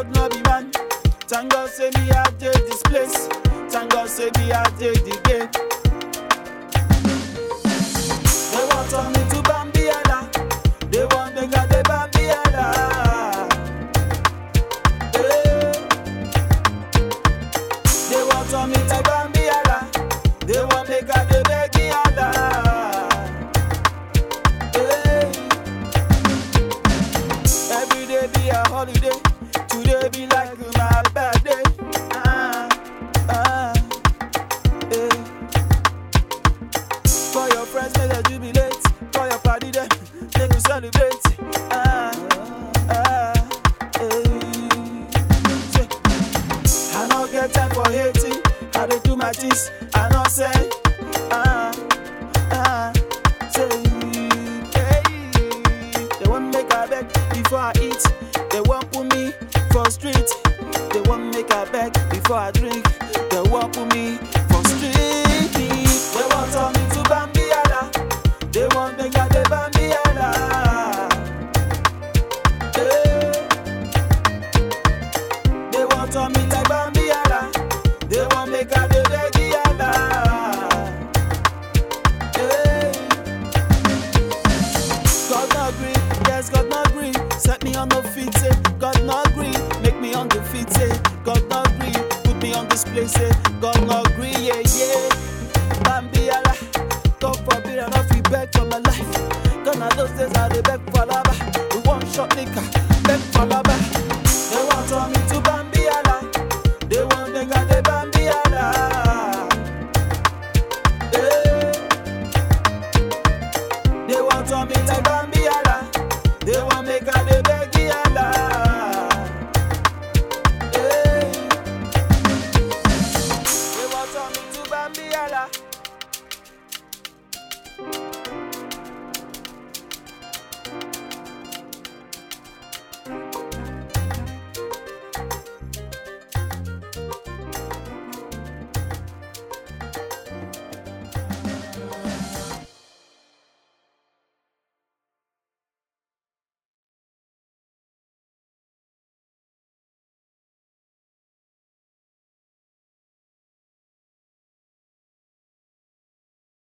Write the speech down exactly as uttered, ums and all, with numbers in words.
road, no be man. Thank God say me I take this place. Thank God say me I take the game. They want turn me to Bambiana. They want make I the Bambiana. Hey. They want turn me like Bambiana. They want make I the Begiana. Hey. Every day be a holiday. Today be like my birthday. Ah, ah, eh. For your friends, make them jubilate. For your party, them they will celebrate. Ah, ah, eh. I don't get time for hating. I dey do my things. I don't say. Ah, ah, say. Hey. They want make I beg before I eat. They want put me for street. They want make I beg before I drink. They want put me for street. They want turn me to Bambiana. They want make I the Bambiana. Hey. They want turn me like